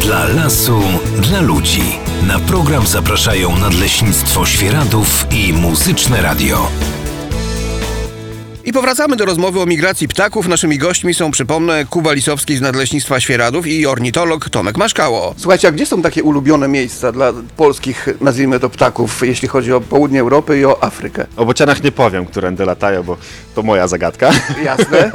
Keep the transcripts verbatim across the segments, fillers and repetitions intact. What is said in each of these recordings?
Dla lasu, dla ludzi. Na program zapraszają Nadleśnictwo Świeradów i Muzyczne Radio. I powracamy do rozmowy o migracji ptaków. Naszymi gośćmi są, przypomnę, Kuba Lisowski z Nadleśnictwa Świeradów i ornitolog Tomek Maszkało. Słuchajcie, a gdzie są takie ulubione miejsca dla polskich, nazwijmy to, ptaków, jeśli chodzi o południe Europy i o Afrykę? O bocianach nie powiem, którędy latają, bo to moja zagadka. Jasne.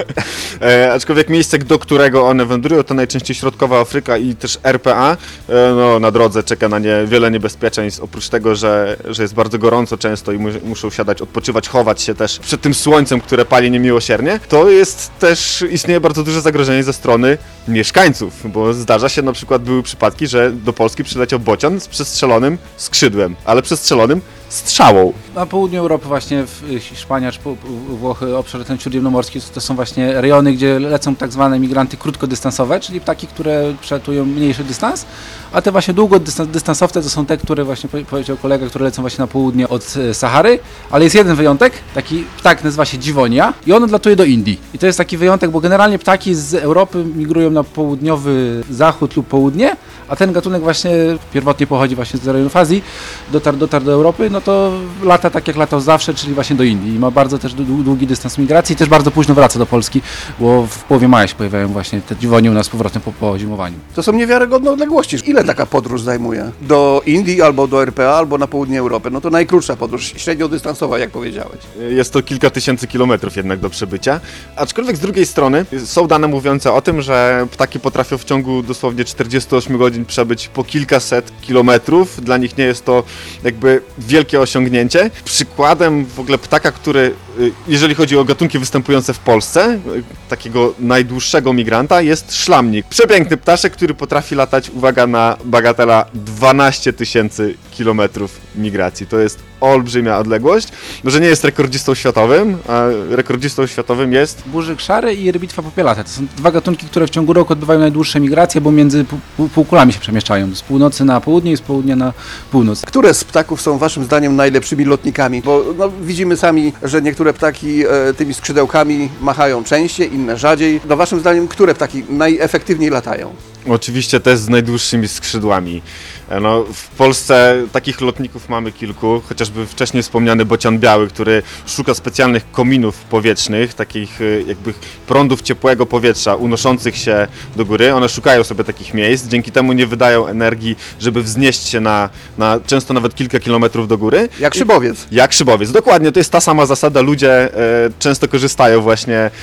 e, aczkolwiek miejsce, do którego one wędrują, to najczęściej środkowa Afryka i też R P A. E, no, na drodze czeka na nie wiele niebezpieczeństw. Oprócz tego, że, że jest bardzo gorąco często i mu, muszą siadać, odpoczywać, chować się też przed tym słońcem, które pali niemiłosiernie, to jest też, istnieje bardzo duże zagrożenie ze strony mieszkańców, bo zdarza się, na przykład były przypadki, że do Polski przyleciał bocian z przestrzelonym skrzydłem, ale przestrzelonym strzałą. Na południu Europy właśnie, w Hiszpania czy Włochy, obszar ten śródziemnomorski, to są właśnie rejony, gdzie lecą tak zwane migranty krótkodystansowe, czyli ptaki, które przelatują mniejszy dystans, a te właśnie długodystansowce to są te, które właśnie powiedział kolega, które lecą właśnie na południe od Sahary, ale jest jeden wyjątek, taki ptak nazywa się dziwonia i on odlatuje do Indii. I to jest taki wyjątek, bo generalnie ptaki z Europy migrują na południowy zachód lub południe, a ten gatunek właśnie pierwotnie pochodzi właśnie z rejonów Azji, dotarł, dotarł do Europy, no to lata tak jak latał zawsze, czyli właśnie do Indii. I ma bardzo też długi dystans migracji i też bardzo późno wraca do Polski, bo w połowie maja się pojawiają właśnie te dziwonie u nas z powrotem po, po zimowaniu. To są niewiarygodne odległości. Ile taka podróż zajmuje? Do Indii albo do R P A, albo na południe Europy? No to najkrótsza podróż, średniodystansowa, jak powiedziałeś. Jest to kilka tysięcy kilometrów jednak do przebycia. Aczkolwiek z drugiej strony są dane mówiące o tym, że ptaki potrafią w ciągu dosłownie czterdziestu ośmiu godzin przebyć po kilkaset kilometrów. Dla nich nie jest to jakby wielkie osiągnięcie. Przykładem w ogóle ptaka, który, jeżeli chodzi o gatunki występujące w Polsce, takiego najdłuższego migranta, jest szlamnik. Przepiękny ptaszek, który potrafi latać, uwaga, na bagatela dwanaście tysięcy kilometrów migracji. To jest olbrzymia odległość. Może nie jest rekordzistą światowym, a rekordzistą światowym jest burzyk szary i rybitwa popielata. To są dwa gatunki, które w ciągu roku odbywają najdłuższe migracje, bo między półkulami się przemieszczają. Z północy na południe i z południa na północ. Które z ptaków są waszym zdaniem najlepszymi lotnikami? Bo no, widzimy sami, że niektóre ptaki e, tymi skrzydełkami machają częściej, inne rzadziej. No waszym zdaniem, które ptaki najefektywniej latają? Oczywiście też z najdłuższymi skrzydłami. No, w Polsce takich lotników mamy kilku, chociażby wcześniej wspomniany bocian biały, który szuka specjalnych kominów powietrznych, takich jakby prądów ciepłego powietrza unoszących się do góry. One szukają sobie takich miejsc, dzięki temu nie wydają energii, żeby wznieść się na, na często nawet kilka kilometrów do góry. Jak szybowiec. Jak szybowiec, dokładnie, to jest ta sama zasada. Ludzie e, często korzystają właśnie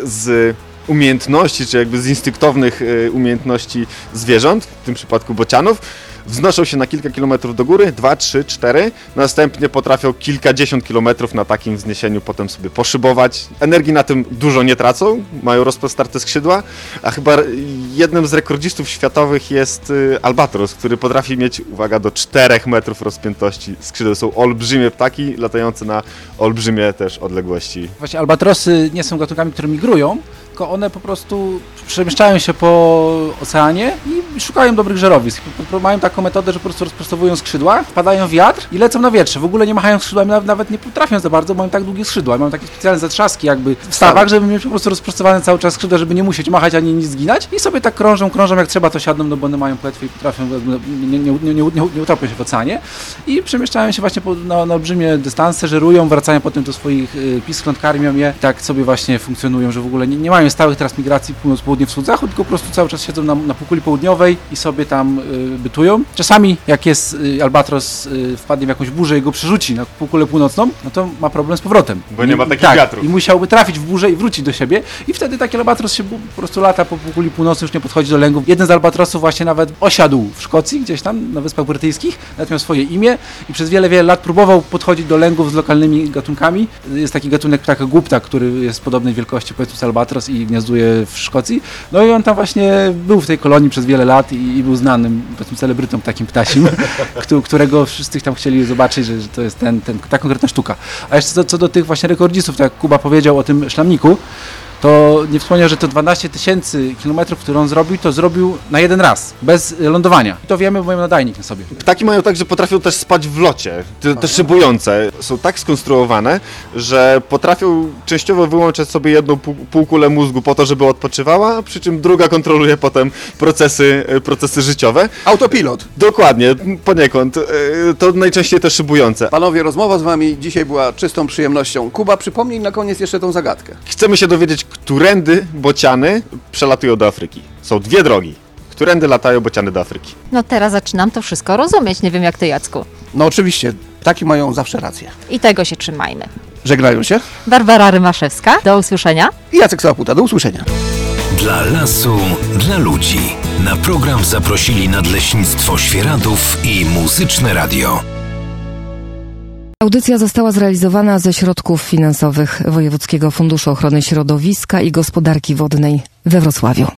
z umiejętności, czy jakby z instynktownych y, umiejętności zwierząt, w tym przypadku bocianów, wznoszą się na kilka kilometrów do góry, dwa, trzy, cztery, następnie potrafią kilkadziesiąt kilometrów na takim wzniesieniu potem sobie poszybować. Energii na tym dużo nie tracą, mają rozpostarte skrzydła, a chyba jednym z rekordzistów światowych jest y, albatros, który potrafi mieć, uwaga, do czterech metrów rozpiętości skrzydeł. Są olbrzymie ptaki, latające na olbrzymie też odległości. Właśnie albatrosy nie są gatunkami, które migrują, tylko one po prostu przemieszczają się po oceanie i szukają dobrych żerowisk. Mają taką metodę, że po prostu rozprostowują skrzydła, wpadają w wiatr i lecą na wietrze. W ogóle nie machają skrzydłami, nawet nie potrafią za bardzo, bo mają tak długie skrzydła. Mają takie specjalne zatrzaski jakby w stawach, żeby mieć po prostu rozprostowane cały czas skrzydła, żeby nie musieć machać ani nic zginać. I sobie tak krążą, krążą, jak trzeba to siadną, no bo one mają płetwy i potrafią, nie, nie, nie, nie, nie, nie utopią się w oceanie. I przemieszczają się właśnie po, na, na olbrzymie dystanse, żerują, wracają potem do swoich y, piskląt, karmią je. Tak sobie właśnie funkcjonują, że w ogóle nie, nie mają stałych teraz migracji północ, południe, wschód, zachód, tylko po prostu cały czas siedzą na, na półkuli południowej i sobie tam y, bytują. Czasami jak jest y, albatros, y, wpadnie w jakąś burzę i go przerzuci na półkulę północną, no to ma problem z powrotem. Bo nie ma takich tak, wiatrów. I musiałby trafić w burzę i wrócić do siebie i wtedy taki albatros się po prostu lata po półkuli północnej, już nie podchodzi do lęgów. Jeden z albatrosów właśnie nawet osiadł w Szkocji, gdzieś tam na Wyspach Brytyjskich, nawet miał swoje imię i przez wiele, wiele lat próbował podchodzić do lęgów z lokalnymi gatunkami. Jest taki gatunek ptaka głupta, który jest podobnej wielkości, powiedzmy, z albatros i gniazduje w Szkocji. No i on tam właśnie był w tej kolonii przez wiele lat i, i był znanym, powiedzmy, celebrytą takim ptasim, którego wszyscy tam chcieli zobaczyć, że, że to jest ten, ten, ta konkretna sztuka. A jeszcze co, co do tych właśnie rekordzistów, tak jak Kuba powiedział o tym szlamniku, to nie wspomniał, że to dwanaście tysięcy kilometrów, które on zrobił, to zrobił na jeden raz, bez lądowania. I to wiemy, bo mają nadajnik na sobie. Ptaki mają tak, że potrafią też spać w locie. Te, te szybujące są tak skonstruowane, że potrafią częściowo wyłączać sobie jedną pół, półkulę mózgu po to, żeby odpoczywała, przy czym druga kontroluje potem procesy, procesy życiowe. Autopilot. Dokładnie, poniekąd. E, To najczęściej te szybujące. Panowie, rozmowa z wami dzisiaj była czystą przyjemnością. Kuba, przypomnij na koniec jeszcze tą zagadkę. Chcemy się dowiedzieć, którędy bociany przelatują do Afryki. Są dwie drogi. Którędy latają bociany do Afryki. No teraz zaczynam to wszystko rozumieć, nie wiem jak ty, Jacku. No oczywiście, ptaki mają zawsze rację. I tego się trzymajmy. Żegnają się Barbara Rymaszewska, do usłyszenia. i Jacek Sałaputa. Do usłyszenia. Dla lasu, dla ludzi. Na program zaprosili Nadleśnictwo Świeradów i Muzyczne Radio. Audycja została zrealizowana ze środków finansowych Wojewódzkiego Funduszu Ochrony Środowiska i Gospodarki Wodnej we Wrocławiu.